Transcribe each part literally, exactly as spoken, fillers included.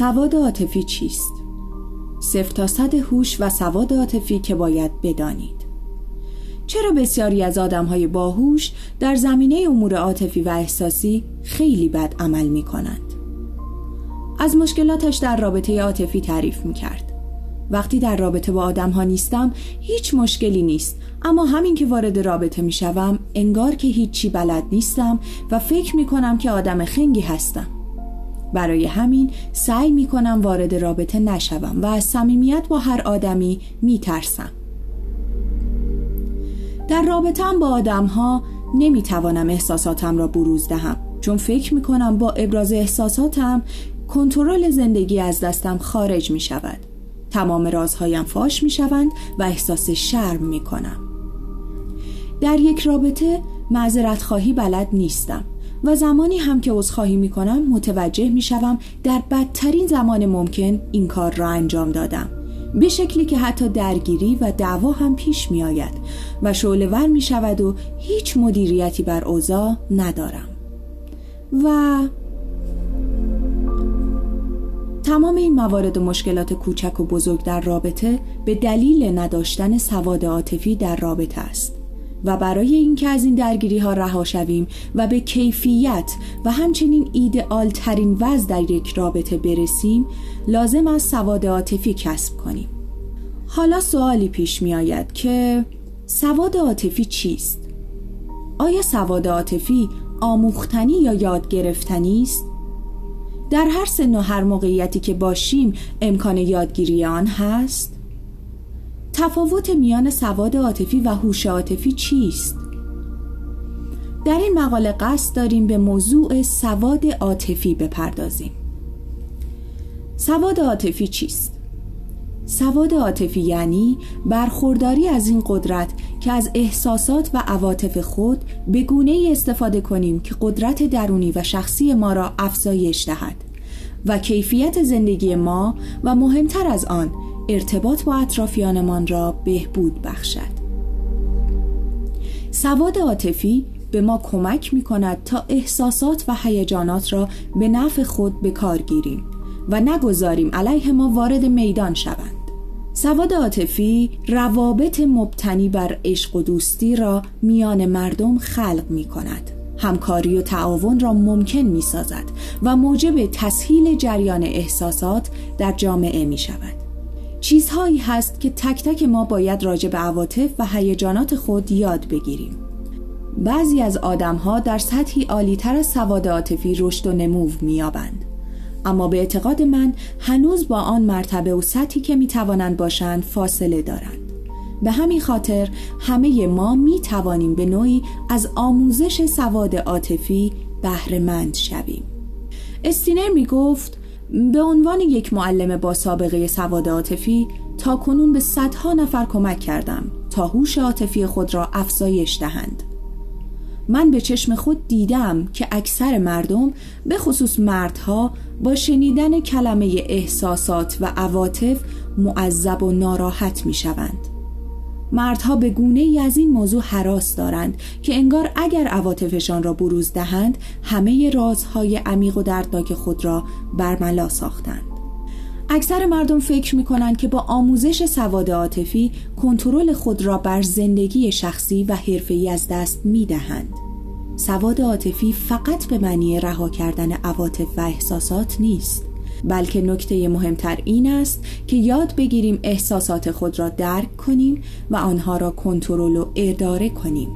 سواد عاطفی چیست؟ صفر تا صد هوش و سواد عاطفی که باید بدانید. چرا بسیاری از آدم‌های باهوش در زمینه امور عاطفی و احساسی خیلی بد عمل می‌کنند؟ از مشکلاتش در رابطه عاطفی تعریف می‌کرد. وقتی در رابطه با آدم‌ها نیستم هیچ مشکلی نیست، اما همین که وارد رابطه می‌شوم انگار که هیچی بلد نیستم و فکر می‌کنم که آدم خنگی هستم. برای همین سعی می‌کنم وارد رابطه نشوم و از صمیمیت با هر آدمی می‌ترسم. در رابطه‌ام با آدم‌ها نمی‌توانم احساساتم را بروز دهم، چون فکر می‌کنم با ابراز احساساتم کنترل زندگی از دستم خارج می‌شود. تمام رازهایم فاش می‌شوند و احساس شرم می‌کنم. در یک رابطه معذرت خواهی بلد نیستم و زمانی هم که عذرخواهی می‌کنم متوجه می‌شوم در بدترین زمان ممکن این کار را انجام دادم، به شکلی که حتی درگیری و دعوا هم پیش می‌آید و شعله‌ور می‌شود و هیچ مدیریتی بر اوضاع ندارم. و تمام این موارد و مشکلات کوچک و بزرگ در رابطه به دلیل نداشتن سواد عاطفی در رابطه است و برای اینکه از این درگیری ها رها شویم و به کیفیت و همچنین ایدئال ترین وضع در یک رابطه برسیم لازم است سواد عاطفی کسب کنیم. حالا سوالی پیش می آید که سواد عاطفی چیست؟ آیا سواد عاطفی آموختنی یا یاد گرفتنی است؟ در هر سن و هر موقعیتی که باشیم امکان یادگیری آن هست؟ تفاوت میان سواد عاطفی و هوش عاطفی چیست؟ در این مقاله قصد داریم به موضوع سواد عاطفی بپردازیم. سواد عاطفی چیست؟ سواد عاطفی یعنی برخورداری از این قدرت که از احساسات و عواطف خود به گونه‌ای استفاده کنیم که قدرت درونی و شخصی ما را افزایش دهد و کیفیت زندگی ما و مهمتر از آن ارتباط با اطرافیانمان را بهبود بخشد. سواد عاطفی به ما کمک می‌کند تا احساسات و هیجانات را به نفع خود به کار گیریم و نگذاریم علیه ما وارد میدان شوند. سواد عاطفی روابط مبتنی بر عشق و دوستی را میان مردم خلق می‌کند. همکاری و تعاون را ممکن می‌سازد و موجب تسهیل جریان احساسات در جامعه می‌شود. چیزهایی هست که تک تک ما باید راجع به عواطف و هیجانات خود یاد بگیریم. بعضی از آدم‌ها در سطحی عالی‌تر از سواد عاطفی رشد و نمو می‌یابند، اما به اعتقاد من هنوز با آن مرتبه و سطحی که می‌توانند باشند فاصله دارند. به همین خاطر همه ما می‌توانیم به نوعی از آموزش سواد عاطفی بهره مند شویم. استینر می‌گفت به عنوان یک معلم با سابقه سواد عاطفی تا کنون به صدها نفر کمک کردم تا هوش عاطفی خود را افزایش دهند. من به چشم خود دیدم که اکثر مردم به خصوص مردها با شنیدن کلمه احساسات و عواطف معذب و ناراحت می شوند. مردها به گونه‌ای از این موضوع هراس دارند که انگار اگر عواطفشان را بروز دهند همه رازهای عمیق و دردناک خود را برملا ساختند. اکثر مردم فکر می کنند که با آموزش سواد عاطفی کنترل خود را بر زندگی شخصی و حرفه‌ای از دست می دهند. سواد عاطفی فقط به معنی رها کردن عواطف و احساسات نیست، بلکه نکته مهمتر این است که یاد بگیریم احساسات خود را درک کنیم و آنها را کنترل و اداره کنیم.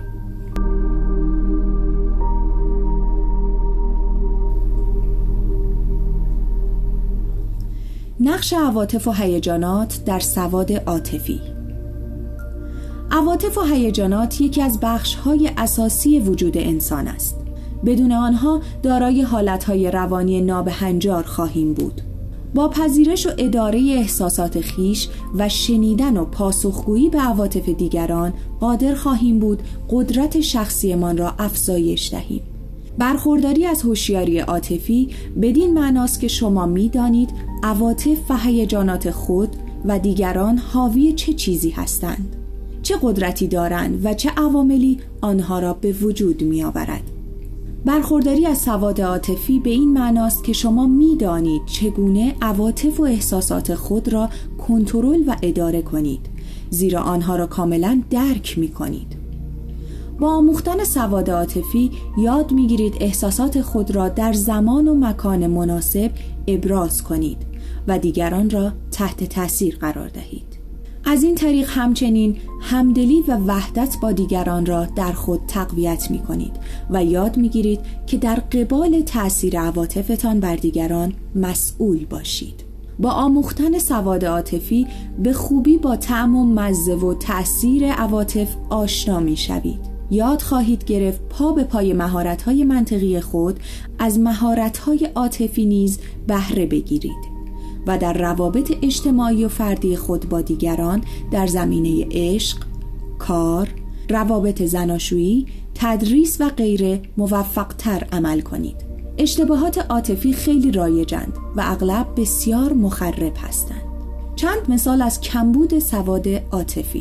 نقش عواطف و هیجانات در سواد عاطفی. عواطف و هیجانات یکی از بخش‌های اساسی وجود انسان است. بدون آنها دارای حالت‌های روانی نابهنجار خواهیم بود. با پذیرش و اداره احساسات خیش و شنیدن و پاسخگویی به عواطف دیگران قادر خواهیم بود قدرت شخصیمان را افزایش دهیم. برخورداری از هوشیاری عاطفی بدین معناست که شما می‌دانید عواطف و هیجانات خود و دیگران حاوی چه چیزی هستند، چه قدرتی دارند و چه عواملی آنها را به وجود می‌آورد. برخورداری از سواد عاطفی به این معناست که شما می‌دانید چگونه عواطف و احساسات خود را کنترل و اداره کنید، زیرا آنها را کاملا درک می‌کنید. با آموختن سواد عاطفی یاد می‌گیرید احساسات خود را در زمان و مکان مناسب ابراز کنید و دیگران را تحت تأثیر قرار دهید. از این طریق همچنین همدلی و وحدت با دیگران را در خود تقویت می کنید و یاد می گیرید که در قبال تأثیر عواطفتان بر دیگران مسئول باشید. با آموختن سواد عاطفی به خوبی با طعم و مزه و تأثیر عواطف آشنا می شوید. یاد خواهید گرفت پا به پای مهارت‌های منطقی خود از مهارت‌های عاطفی نیز بهره بگیرید و در روابط اجتماعی و فردی خود با دیگران در زمینه عشق، کار، روابط زناشویی، تدریس و غیره موفق‌تر عمل کنید. اشتباهات عاطفی خیلی رایجند و اغلب بسیار مخرب هستند. چند مثال از کمبود سواد عاطفی.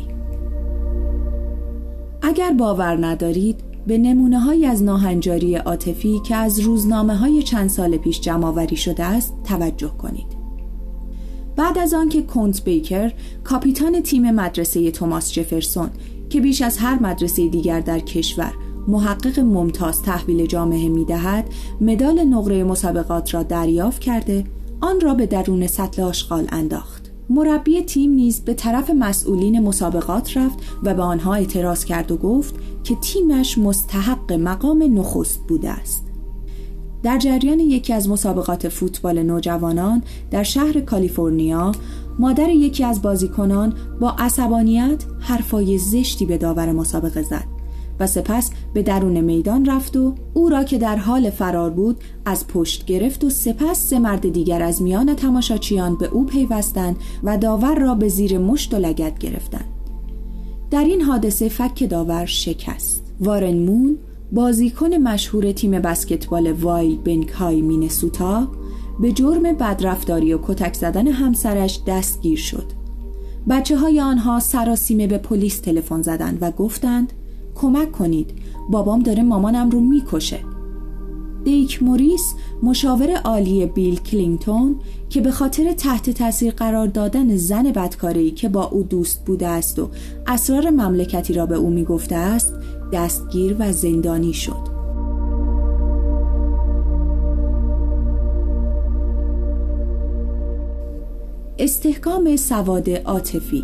اگر باور ندارید، به نمونه‌هایی از ناهنجاری عاطفی که از روزنامه‌های چند سال پیش جمع‌آوری شده است توجه کنید. بعد از آن که کنت بیکر، کاپیتان تیم مدرسه توماس جفرسون که بیش از هر مدرسه دیگر در کشور محقق ممتاز تحویل جامعه می‌دهد، مدال نقره مسابقات را دریافت کرده، آن را به درون سطل آشغال انداخت. مربی تیم نیز به طرف مسئولین مسابقات رفت و به آنها اعتراض کرد و گفت که تیمش مستحق مقام نخست بوده است. در جریان یکی از مسابقات فوتبال نوجوانان در شهر کالیفرنیا، مادر یکی از بازیکنان با عصبانیت حرفای زشتی به داور مسابقه زد و سپس به درون میدان رفت و او را که در حال فرار بود از پشت گرفت و سپس سه مرد دیگر از میان تماشاچیان به او پیوستند و داور را به زیر مشت و لگد گرفتند. در این حادثه فک داور شکست. وارن مون، بازیکن مشهور تیم بسکتبال وایلد بنک‌های مینسوتا، به جرم بدرفتاری و کتک زدن همسرش دستگیر شد. بچه‌های آنها سراسیمه به پلیس تلفن زدند و گفتند کمک کنید، بابام داره مامانم رو میکشه. دیک موریس، مشاور عالی بیل کلینتون که به خاطر تحت تاثیر قرار دادن زن بدکاره‌ای که با او دوست بوده است و اسرار مملکتی را به او میگفته است، دستگیر و زندانی شد. استحکام سواد عاطفی.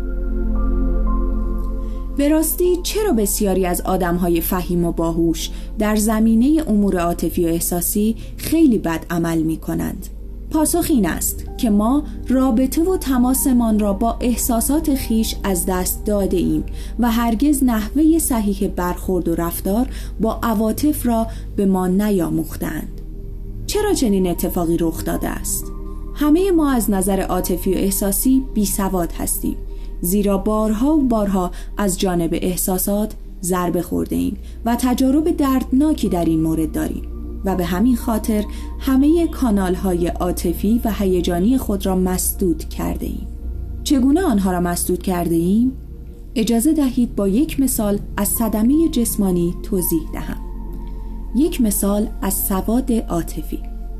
به راستی چرا بسیاری از آدم‌های فهیم و باهوش در زمینه امور عاطفی و احساسی خیلی بد عمل می‌کنند؟ پاسخ این است که ما رابطه و تماسمان را با احساسات خیش از دست داده ایم و هرگز نحوه صحیح برخورد و رفتار با عواطف را به ما نیاموختند. چرا چنین اتفاقی رخ داده است؟ همه ما از نظر عاطفی و احساسی بی سواد هستیم، زیرا بارها و بارها از جانب احساسات ضربه خورده ایم و تجارب دردناکی در این مورد داریم و به همین خاطر همه کانال‌های عاطفی و هیجانی خود را مسدود کرده ایم. چگونه آنها را مسدود کرده ایم؟ اجازه دهید با یک مثال از صدمه جسمانی توضیح دهم. یک مثال از سواد عاطفی.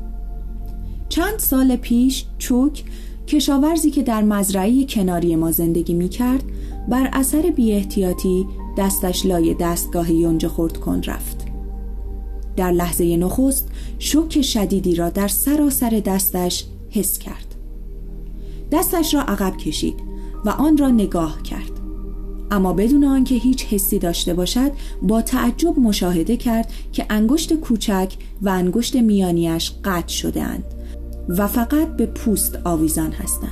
چند سال پیش چوک، کشاورزی که در مزرعه کناری ما زندگی می کرد، بر اثر بی احتیاطی دستش لای دستگاه یونجه خرد کن رفت. در لحظه نخست شوک شدیدی را در سراسر دستش حس کرد. دستش را عقب کشید و آن را نگاه کرد، اما بدون آنکه هیچ حسی داشته باشد با تعجب مشاهده کرد که انگشت کوچک و انگشت میانیش قطع شده اند و فقط به پوست آویزان هستند.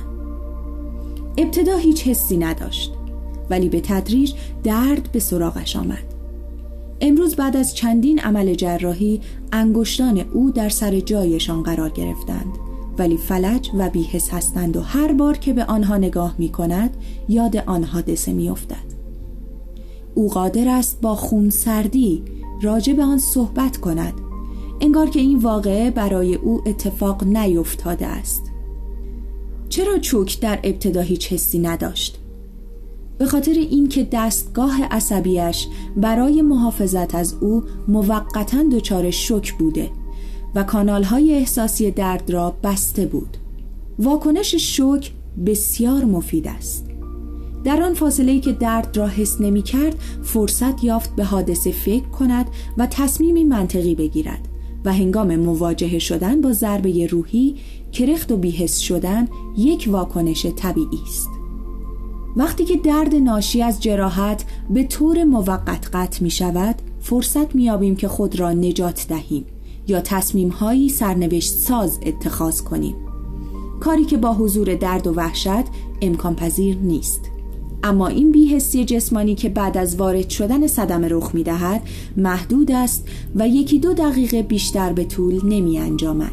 ابتدا هیچ حسی نداشت، ولی به تدریج درد به سراغش آمد. امروز بعد از چندین عمل جراحی انگشتان او در سر جایشان قرار گرفتند، ولی فلج و بی‌حس هستند و هر بار که به آنها نگاه می کند یاد آن حادثه می افتد. او قادر است با خونسردی راجع به آن صحبت کند، انگار که این واقعه برای او اتفاق نیفتاده است. چرا چوک در ابتدا هیچ حسی نداشت؟ به خاطر اینکه دستگاه عصبیش برای محافظت از او موقتاً دچار شوک بوده و کانال‌های احساسی درد را بسته بود. واکنش شوک بسیار مفید است. در آن فاصله‌ای که درد را حس نمی‌کرد، فرصت یافت به حادثه فکر کند و تصمیمی منطقی بگیرد و هنگام مواجهه شدن با ضربه روحی، کرخت و بی‌حس شدن یک واکنش طبیعی است. وقتی که درد ناشی از جراحت به طور موقت قطع می‌شود، فرصت می‌یابیم که خود را نجات دهیم یا تصمیم‌هایی سرنوشت ساز اتخاذ کنیم، کاری که با حضور درد و وحشت امکان پذیر نیست. اما این بی‌حسی جسمانی که بعد از وارد شدن صدمه رخ می‌دهد محدود است و یکی دو دقیقه بیشتر به طول نمی انجامد.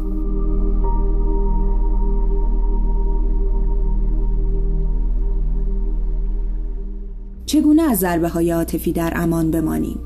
چگونه از ضربه‌های عاطفی در امان بمانیم؟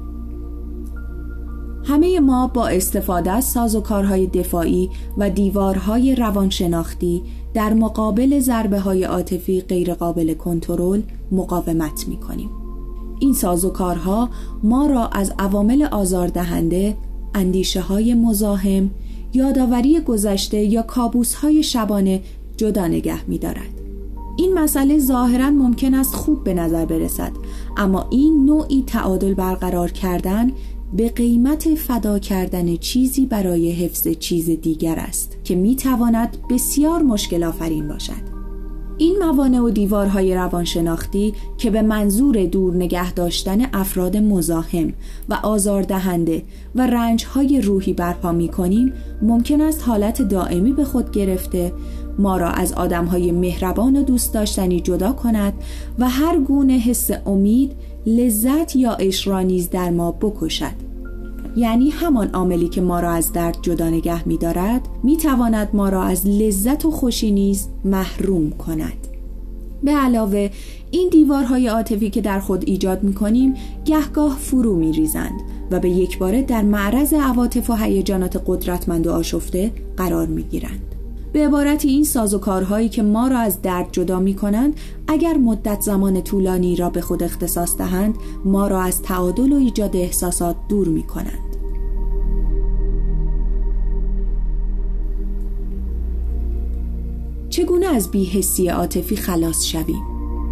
همه ما با استفاده از سازوکارهای دفاعی و دیوارهای روانشناختی در مقابل ضربه‌های عاطفی غیرقابل کنترل مقاومت می‌کنیم. این سازوکارها ما را از عوامل آزاردهنده، اندیشه‌های مزاحم، یادآوری گذشته یا کابوس‌های شبانه جدا نگه می‌دارد. این مسئله ظاهراً ممکن است خوب به نظر برسد، اما این نوعی تعادل برقرار کردن به قیمت فدا کردن چیزی برای حفظ چیز دیگر است که میتواند بسیار مشکل آفرین باشد. این موانع و دیوارهای روانشناختی که به منظور دور نگه داشتن افراد مزاحم و آزاردهنده و رنجهای روحی برپا می‌کنیم، ممکن است حالت دائمی به خود گرفته ما را از آدم‌های مهربان و دوست داشتنی جدا کند و هر گونه حس امید، لذت یا عشق را نیز در ما بکشد. یعنی همان عاملی که ما را از درد جدا نگه می دارد می تواند ما را از لذت و خوشی نیز محروم کند. به علاوه این دیوارهای عاطفی که در خود ایجاد می کنیم گهگاه فرو می ریزند و به یک باره در معرض عواطف و هیجانات قدرتمند و آشفته قرار می گیرند. به عبارتی این سازوکارهایی که ما را از درد جدا می کنند اگر مدت زمان طولانی را به خود اختصاص دهند ما را از تعادل و ایجاد احساسات دور می کنند. چگونه از بی‌حسی عاطفی خلاص شویم؟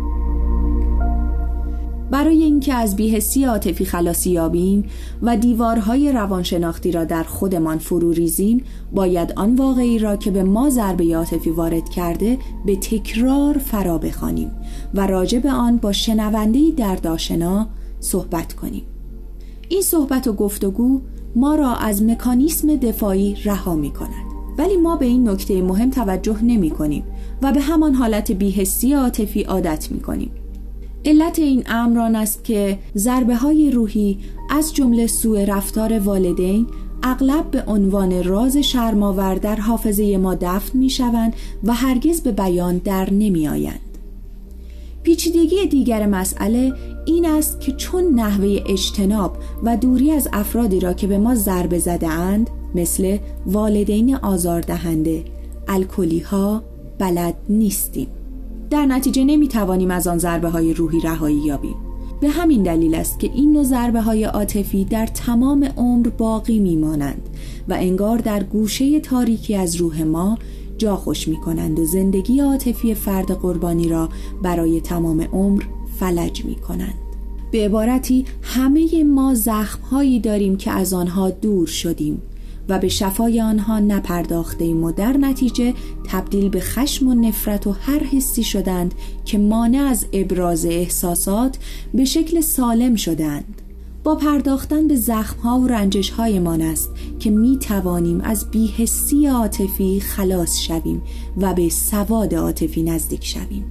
برای اینکه از بی‌حسی عاطفی خلاصی یابیم و دیوارهای روانشناختی را در خودمان فرو ریزیم، باید آن واقعی را که به ما ضربه عاطفی وارد کرده به تکرار فرا بخوانیم و راجع به آن با شنونده‌ای دردآشنا صحبت کنیم. این صحبت و گفتگو ما را از مکانیسم دفاعی رها می کند، ولی ما به این نکته مهم توجه نمی کنیم و به همان حالت بی‌حسی عاطفی عادت می کنیم. علت این امر آن است که ضربه‌های روحی از جمله سوء رفتار والدین اغلب به عنوان راز شرم‌آور در حافظه ما دفن می‌شوند و هرگز به بیان در نمی‌آیند. پیچیدگی دیگر مسئله این است که چون نحوه اجتناب و دوری از افرادی را که به ما ضربه زده‌اند مثل والدین آزاردهنده، الکلی‌ها بلد نیستیم، در نتیجه نمیتوانیم از آن ضربه‌های روحی رهایی یابیم. به همین دلیل است که این نوع ضربه‌های عاطفی در تمام عمر باقی میمانند و انگار در گوشه تاریکی از روح ما جا خوش میکنند و زندگی عاطفی فرد قربانی را برای تمام عمر فلج میکنند. به عبارتی همه ما زخم‌هایی داریم که از آنها دور شدیم و به شفای آنها نپرداختیم و در نتیجه تبدیل به خشم و نفرت و هر حسی شدند که مانع از ابراز احساسات به شکل سالم شدند. با پرداختن به زخم‌ها و رنجش‌هایمان است که می توانیم از بی‌حسی عاطفی خلاص شویم و به سواد عاطفی نزدیک شویم.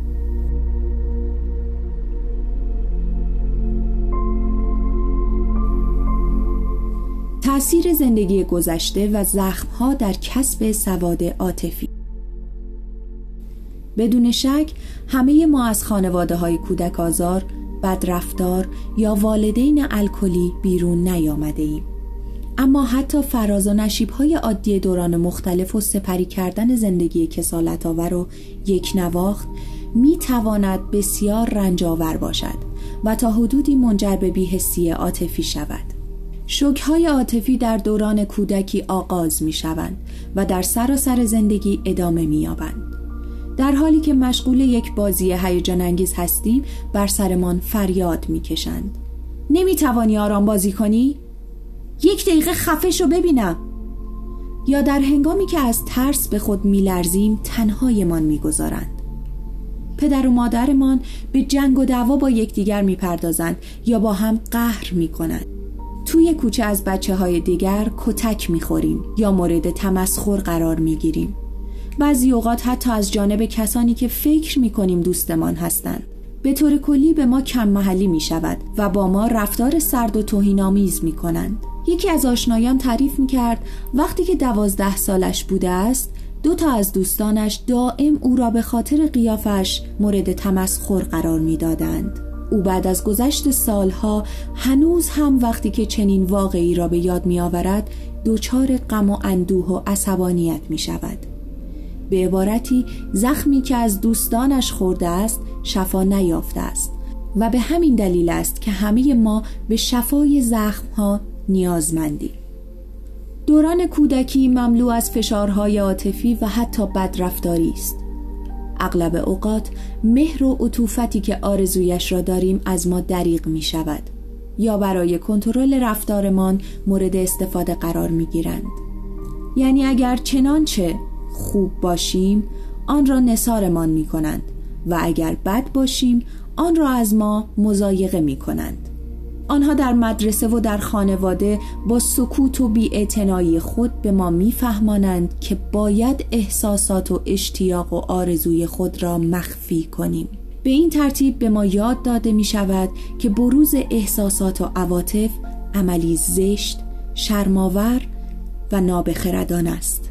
تأثیر زندگی گذشته و زخم‌ها در کسب سواد عاطفی. بدون شک همه ما از خانواده‌های کودک آزار، بدرفتار یا والدین الکلی بیرون نیامده ایم. اما حتی فراز و نشیب‌های عادی دوران مختلف و سپری کردن زندگی کسالت‌آور و یک نواخت می تواند بسیار رنجاور باشد و تا حدودی منجر به بی‌حسی عاطفی شود. شوک‌های عاطفی در دوران کودکی آغاز می شوند و در سراسر زندگی ادامه می یابند. در حالی که مشغول یک بازی هیجان انگیز هستیم، بر سرمان فریاد می کشند. نمی توانی آرام بازی کنی؟ یک دقیقه خفه شو ببینم. یا در هنگامی که از ترس به خود می لرزیم تنهایمان می گذارند. پدر و مادرمان به جنگ و دعوا با یکدیگر می پردازند یا با هم قهر می کنند. توی کوچه از بچه های دیگر کتک می خوریم یا مورد تمسخر قرار می گیریم. بعضی اوقات حتی از جانب کسانی که فکر می کنیم دوستمان هستند. به طور کلی به ما کم محلی می شود و با ما رفتار سرد و توهین‌آمیز می کنند. یکی از آشنایان تعریف می کرد وقتی که دوازده سالش بوده است، دو تا از دوستانش دائم او را به خاطر قیافش مورد تمسخر قرار می دادند. او بعد از گذشت سالها هنوز هم وقتی که چنین واقعی را به یاد می آورد دچار غم و اندوه و عصبانیت می شود. به عبارتی زخمی که از دوستانش خورده است شفا نیافته است و به همین دلیل است که همه ما به شفای زخمها نیازمندیم. دوران کودکی مملو از فشارهای عاطفی و حتی بدرفتاری است. اغلب اوقات مهر و عطوفتی که آرزویش را داریم از ما دریغ می شود یا برای کنترل رفتارمان مورد استفاده قرار می گیرند. یعنی اگر چنانچه خوب باشیم آن را نثارمان می کنند و اگر بد باشیم آن را از ما مضایقه می کنند. آنها در مدرسه و در خانواده با سکوت و بی‌اعتنایی خود به ما می‌فهمانند که باید احساسات و اشتیاق و آرزوی خود را مخفی کنیم. به این ترتیب به ما یاد داده می شود که بروز احساسات و عواطف عملی زشت، شرم‌آور و نابخردانه است.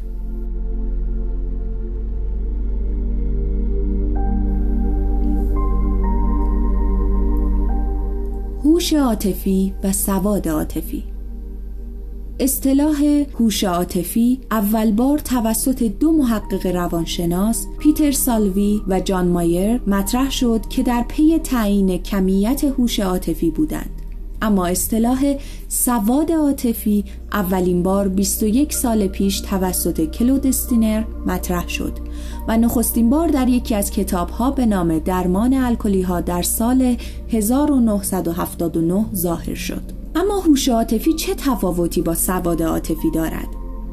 هوش عاطفی و سواد عاطفی. اصطلاح هوش عاطفی اول بار توسط دو محقق روانشناس پیتر سالوی و جان مایر مطرح شد که در پی تعیین کمیت هوش عاطفی بودند. اما اصطلاح سواد عاطفی اولین بار بیست و یک سال پیش توسط کلود استینر مطرح شد و نخستین بار در یکی از کتاب‌ها به نام درمان الکلی‌ها در سال هزار و نهصد و هفتاد و نه ظاهر شد. اما هوش عاطفی چه تفاوتی با سواد عاطفی دارد؟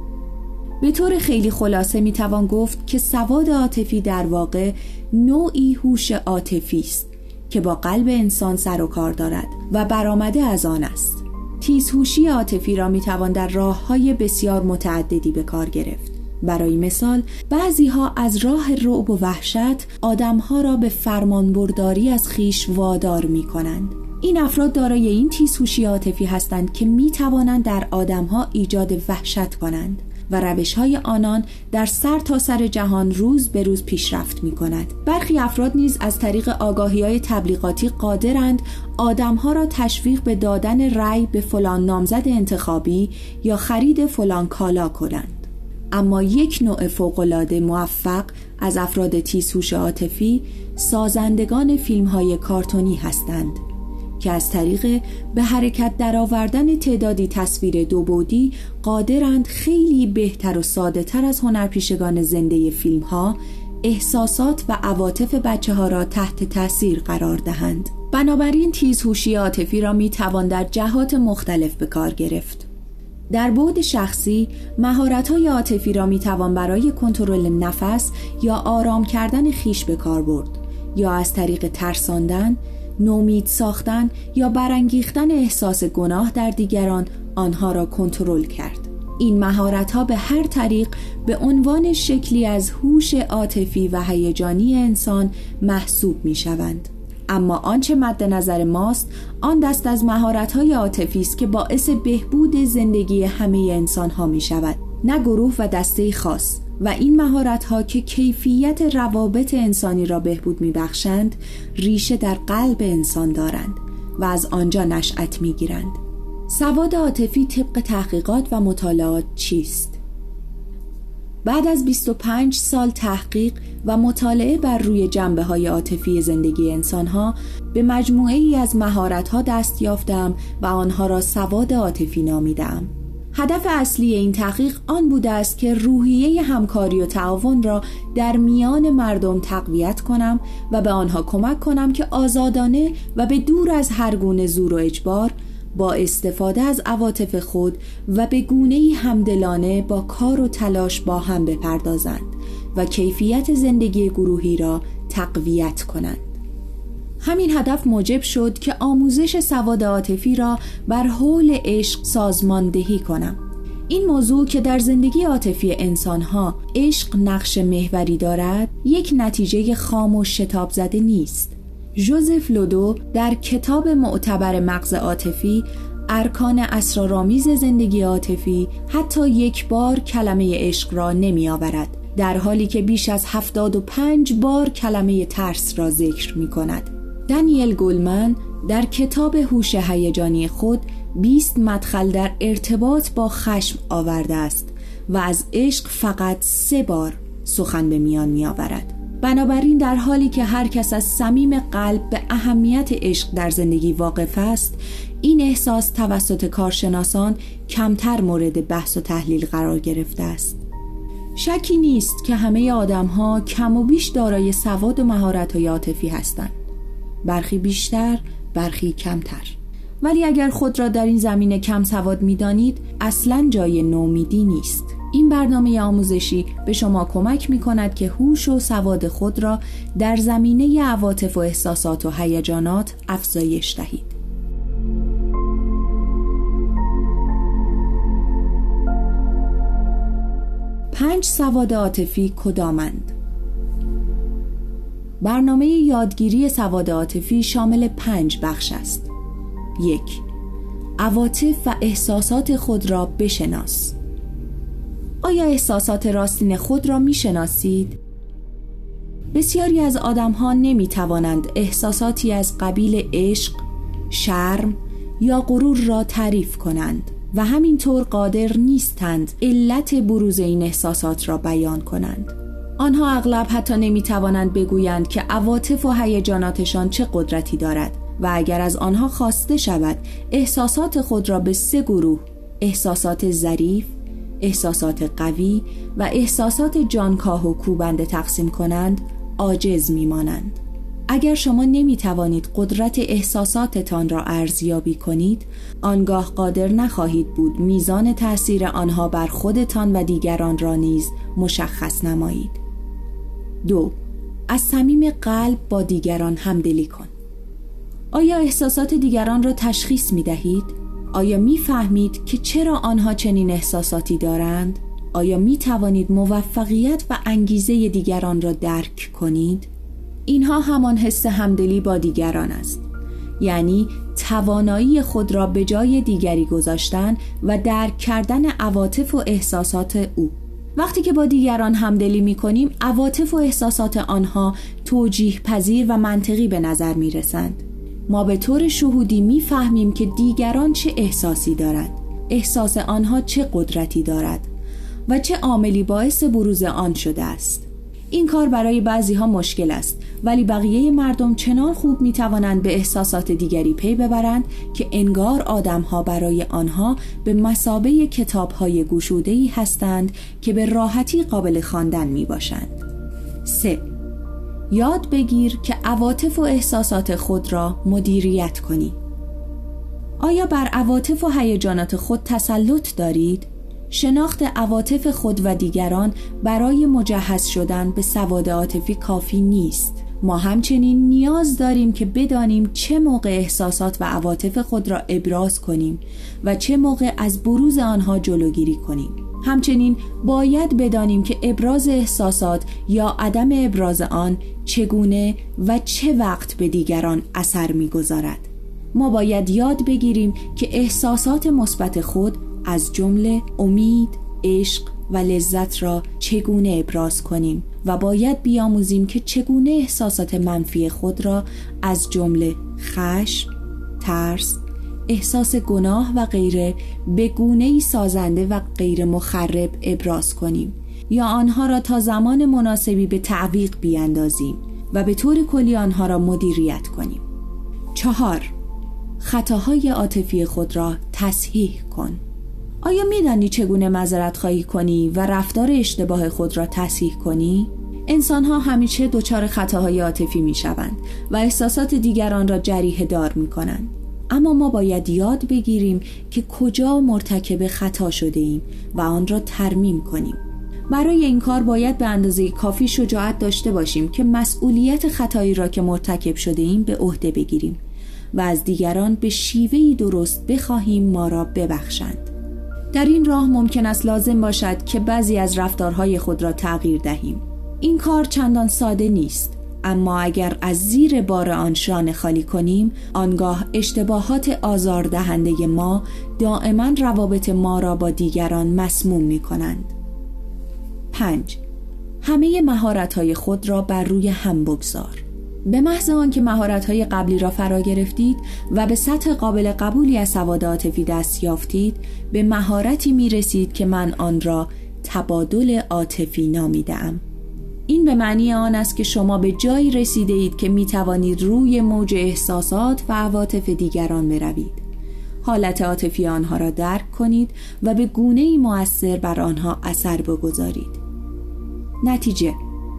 به طور خیلی خلاصه میتوان گفت که سواد عاطفی در واقع نوعی هوش عاطفی است که با قلب انسان سر و کار دارد و برآمده از آن است. تیزهوشی عاطفی را میتوان در راه‌های بسیار متعددی به کار گرفت. برای مثال بعضی‌ها از راه رعب و وحشت آدم‌ها را به فرمانبرداری از خیش وادار می‌کنند. این افراد دارای این تیزهوشی عاطفی هستند که می‌توانند در آدم‌ها ایجاد وحشت کنند و روش‌های آنان در سر تا سر جهان روز به روز پیشرفت می‌کند. برخی افراد نیز از طریق آگاهی‌های تبلیغاتی قادرند آدم‌ها را تشویق به دادن رأی به فلان نامزد انتخابی یا خرید فلان کالا کنند. اما یک نوع فوق‌العاده موفق از افراد تیزهوش عاطفی سازندگان فیلم‌های کارتونی هستند که از طریق به حرکت درآوردن تعدادی تصویر دو بعدی قادرند خیلی بهتر و ساده تر از هنرپیشگان زنده فیلم ها احساسات و عواطف بچه ها را تحت تاثیر قرار دهند. بنابراین تیزهوشی عاطفی را می توان در جهات مختلف به کار گرفت. در بعد شخصی مهارت‌های عاطفی را می توان برای کنترل نفس یا آرام کردن خیش به کار برد یا از طریق ترساندن، نومید ساختن یا برانگیختن احساس گناه در دیگران آنها را کنترل کرد. این مهارت‌ها به هر طریق به عنوان شکلی از هوش عاطفی و هیجانی انسان محسوب می‌شوند. اما آنچه مد نظر ماست آن دست از مهارت‌های عاطفی است که باعث بهبود زندگی همه انسان‌ها می‌شود، نه گروه و دسته خاص. و این مهارت‌ها که کیفیت روابط انسانی را بهبود می‌بخشند، ریشه در قلب انسان دارند و از آنجا نشأت می‌گیرند. سواد عاطفی طبق تحقیقات و مطالعات چیست؟ بعد از بیست و پنج سال تحقیق و مطالعه بر روی جنبه‌های عاطفی زندگی انسان‌ها به مجموعه‌ای از مهارت‌ها دست یافتم و آنها را سواد عاطفی نامیدم. هدف اصلی این تحقیق آن بوده است که روحیه همکاری و تعاون را در میان مردم تقویت کنم و به آنها کمک کنم که آزادانه و به دور از هر گونه زور و اجبار با استفاده از عواطف خود و به گونه‌ای همدلانه با کار و تلاش با هم بپردازند و کیفیت زندگی گروهی را تقویت کنند. همین هدف موجب شد که آموزش سواد عاطفی را بر حول عشق سازماندهی کنم. این موضوع که در زندگی عاطفی انسان‌ها عشق نقش محوری دارد، یک نتیجه خام و شتاب زده نیست. ژوزف لودو در کتاب معتبر مغز عاطفی، ارکان اسرارآمیز زندگی عاطفی، حتی یک بار کلمه عشق را نمی آورد، در حالی که بیش از هفتاد و پنج بار کلمه ترس را ذکر می کند. دانیل گولمن در کتاب هوش هیجانی خود بیست مدخل در ارتباط با خشم آورده است و از عشق فقط سه بار سخن به میان می آورد. بنابراین در حالی که هر کس از صمیم قلب به اهمیت عشق در زندگی واقف است، این احساس توسط کارشناسان کمتر مورد بحث و تحلیل قرار گرفته است. شکی نیست که همه آدم‌ها کم و بیش دارای سواد و مهارت‌های عاطفی هستند. برخی بیشتر، برخی کمتر. ولی اگر خود را در این زمینه کم سواد می‌دانید، اصلاً جای نومیدی نیست. این برنامه آموزشی به شما کمک می‌کند که هوش و سواد خود را در زمینه عواطف و احساسات و هیجانات افزایش دهید. پنج سواد عاطفی کدامند؟ برنامه یادگیری سواد عاطفی شامل پنج بخش است. یک، عواطف و احساسات خود را بشناس. آیا احساسات راستین خود را می شناسید؟ بسیاری از آدم‌ها نمی توانند احساساتی از قبیل عشق، شرم یا غرور را تعریف کنند و همینطور قادر نیستند علت بروز این احساسات را بیان کنند. آنها اغلب حتی نمی توانند بگویند که عواطف و هیجاناتشان چه قدرتی دارد و اگر از آنها خواسته شود احساسات خود را به سه گروه، احساسات ظریف، احساسات قوی و احساسات جانکاه و کوبنده تقسیم کنند، عاجز میمانند. اگر شما نمی توانید قدرت احساساتتان را ارزیابی کنید، آنگاه قادر نخواهید بود میزان تأثیر آنها بر خودتان و دیگران را نیز مشخص نمایید. دو، از صمیم قلب با دیگران همدلی کن. آیا احساسات دیگران را تشخیص می دهید؟ آیا می فهمید که چرا آنها چنین احساساتی دارند؟ آیا می توانید موفقیت و انگیزه دیگران را درک کنید؟ اینها همان حس همدلی با دیگران است، یعنی توانایی خود را به جای دیگری گذاشتن و درک کردن عواطف و احساسات او. وقتی که با دیگران همدلی می کنیم، عواطف و احساسات آنها توجیه پذیر و منطقی به نظر می رسند. ما به طور شهودی می فهمیم که دیگران چه احساسی دارند، احساس آنها چه قدرتی دارد و چه عاملی باعث بروز آن شده است. این کار برای بعضی ها مشکل است، ولی بقیه مردم چنان خوب می توانند به احساسات دیگری پی ببرند که انگار آدم ها برای آنها به مثابه کتاب های گشوده‌ای هستند که به راحتی قابل خواندن می باشند. سه، یاد بگیر که عواطف و احساسات خود را مدیریت کنی. آیا بر عواطف و هیجانات خود تسلط دارید؟ شناخت عواطف خود و دیگران برای مجهز شدن به سواد عاطفی کافی نیست. ما همچنین نیاز داریم که بدانیم چه موقع احساسات و عواطف خود را ابراز کنیم و چه موقع از بروز آنها جلوگیری کنیم. همچنین باید بدانیم که ابراز احساسات یا عدم ابراز آن چگونه و چه وقت به دیگران اثر می‌گذارد. ما باید یاد بگیریم که احساسات مثبت خود از جمله امید، عشق و لذت را چگونه ابراز کنیم و باید بیاموزیم که چگونه احساسات منفی خود را از جمله خشم، ترس، احساس گناه و غیره به گونه‌ای سازنده و غیر مخرب ابراز کنیم یا آنها را تا زمان مناسبی به تعویق بیاندازیم و به طور کلی آنها را مدیریت کنیم. چهار، خطاهای عاطفی خود را تصحیح کن. آیا می‌دانی چگونه معذرت خواهی کنی و رفتار اشتباه خود را تصحیح کنی؟ انسان‌ها همیشه دچار خطاهای عاطفی می‌شوند و احساسات دیگران را جریحه دار می‌کنند. اما ما باید یاد بگیریم که کجا مرتکب خطا شده ایم و آن را ترمیم کنیم. برای این کار باید به اندازه کافی شجاعت داشته باشیم که مسئولیت خطایی را که مرتکب شده ایم به عهده بگیریم و از دیگران به شیوهی درست بخواهیم ما را ببخشند. در این راه ممکن است لازم باشد که بعضی از رفتارهای خود را تغییر دهیم. این کار چندان ساده نیست، اما اگر از زیر بار آن شانه خالی کنیم، آنگاه اشتباهات آزاردهنده ما دائما روابط ما را با دیگران مسموم می کنند. پنج، همه مهارت‌های خود را بر روی هم بگذار. به محض آنکه مهارت‌های قبلی را فرا گرفتید و به سطح قابل قبولی از سواد عاطفی دست یافتید، به مهارتی می‌رسید که من آن را تبادل عاطفی نامیده‌ام. این به معنی آن است که شما به جایی رسیده اید که می توانید روی موج احساسات و عواطف دیگران بروید. حالت عاطفی آنها را درک کنید و به گونه‌ای مؤثر بر آنها اثر بگذارید. نتیجه: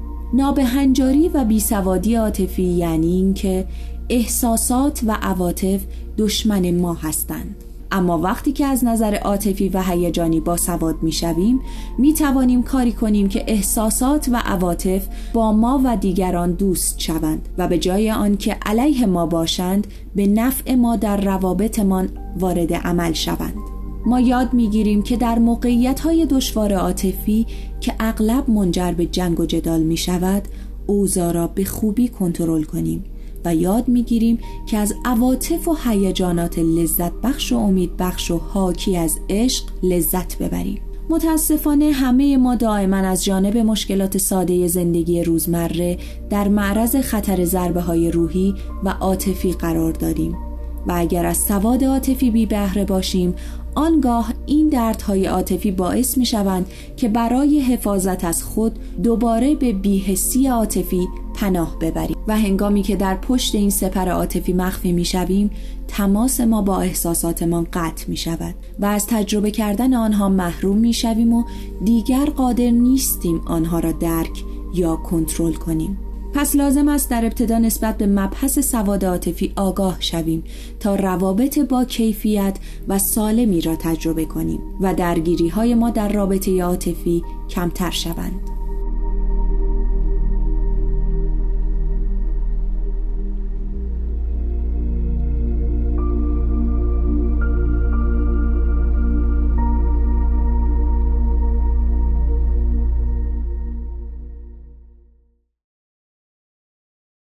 نابهنجاری و بیسوادی عاطفی یعنی این که احساسات و عواطف دشمن ما هستند. اما وقتی که از نظر عاطفی و هیجانی باسواد می‌شویم، می‌توانیم کاری کنیم که احساسات و عواطف با ما و دیگران دوست شوند و به جای آن که علیه ما باشند، به نفع ما در روابطمان وارد عمل شوند. ما یاد می‌گیریم که در موقعیت‌های دشوار عاطفی که اغلب منجر به جنگ و جدال می‌شود، اوضاع را به خوبی کنترل کنیم و یاد میگیریم که از عواطف و هیجانات لذت بخش و امید بخش و حاکی از عشق لذت ببریم. متاسفانه همه ما دائما از جانب مشکلات ساده زندگی روزمره در معرض خطر ضربه‌های روحی و عاطفی قرار داریم و اگر از سواد عاطفی بی بهره باشیم، آنگاه این دردهای عاطفی باعث می شوند که برای حفاظت از خود دوباره به بی‌حسی عاطفی پناه ببریم و هنگامی که در پشت این سپر عاطفی مخفی می شویم، تماس ما با احساساتمان قطع می شود و از تجربه کردن آنها محروم می شویم و دیگر قادر نیستیم آنها را درک یا کنترل کنیم. پس لازم است در ابتدا نسبت به مبحث سواد عاطفی آگاه شویم تا روابط با کیفیت و سالمی را تجربه کنیم و درگیری‌های ما در رابطه عاطفی کمتر شوند.